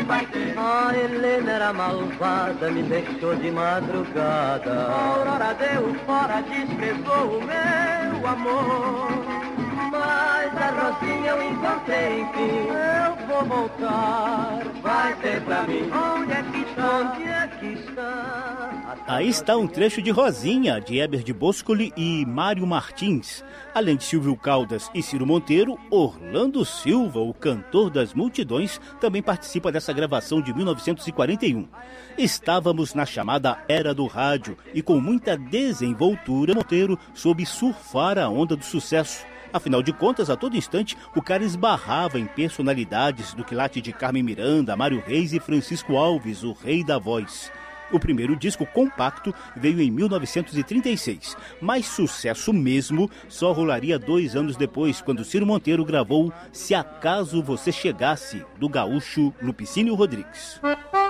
vai ter. A Helena era malvada, me deixou de madrugada. A Aurora deu fora, desprezou o meu amor. Mas a Rosinha eu encontrei, enfim, eu vou voltar. Vai ter pra mim, onde é que está? Onde é que está? Aí está um trecho de Rosinha, de Heber de Boscoli e Mário Martins. Além de Silvio Caldas e Ciro Monteiro, Orlando Silva, o cantor das multidões, também participa dessa gravação de 1941. Estávamos na chamada Era do Rádio e com muita desenvoltura, Monteiro soube surfar a onda do sucesso. Afinal de contas, a todo instante, o cara esbarrava em personalidades do quilate de Carmen Miranda, Mário Reis e Francisco Alves, o rei da voz. O primeiro disco compacto veio em 1936, mas sucesso mesmo só rolaria 2 anos depois, quando Ciro Monteiro gravou Se Acaso Você Chegasse, do gaúcho Lupicínio Rodrigues.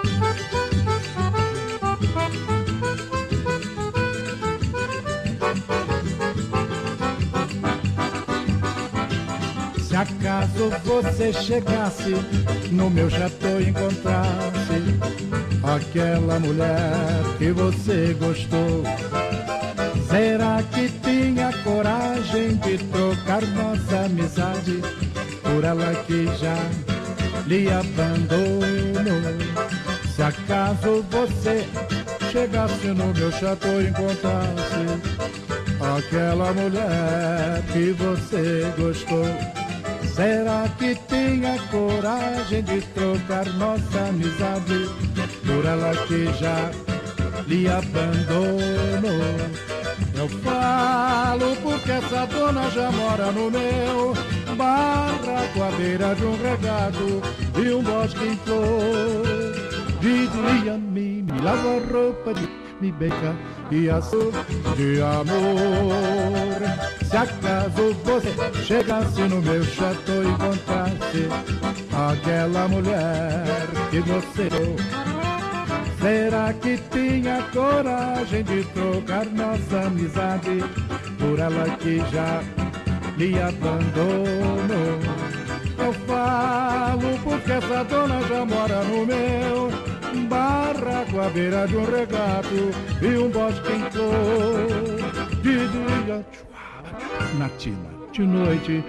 Se acaso você chegasse no meu chateau e encontrasse aquela mulher que você gostou, será que tinha coragem de trocar nossa amizade por ela que já lhe abandonou? Se acaso você chegasse no meu chateau e encontrasse aquela mulher que você gostou, será que tinha coragem de trocar nossa amizade por ela que já lhe abandonou? Eu falo porque essa dona já mora no meu barraco à beira de um regato e um bosque em flor. De dia me lava a roupa, me beija e açúcar de amor. Se acaso você chegasse no meu chateau e encontrasse aquela mulher que você deu, será que tinha coragem de trocar nossa amizade por ela que já lhe abandonou? Eu falo porque essa dona já mora no meu barraco à beira de um regato e um bosque em flor. De dia na tina, de noite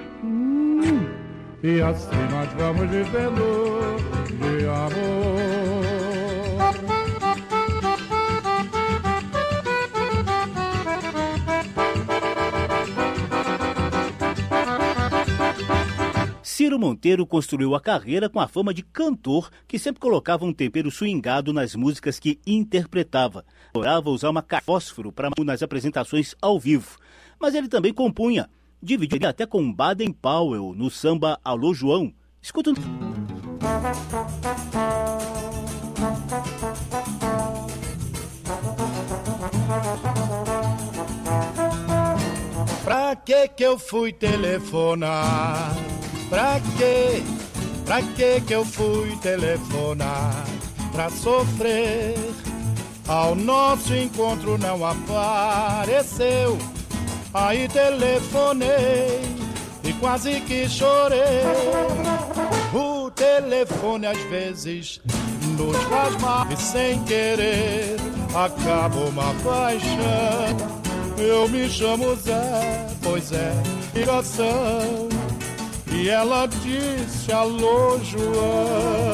e assim nós vamos vivendo de amor. Ciro Monteiro construiu a carreira com a fama de cantor que sempre colocava um tempero swingado nas músicas que interpretava. Adorava usar uma caixa de fósforo nas apresentações ao vivo. Mas ele também compunha. Dividia até com Baden Powell no samba Alô João. Escuta. Pra que eu fui telefonar? Pra que eu fui telefonar? Pra sofrer, ao nosso encontro não apareceu. Aí telefonei e quase que chorei. O telefone às vezes nos faz mal e sem querer acaba uma paixão. Eu me chamo Zé, pois é ligação. E ela disse alô João.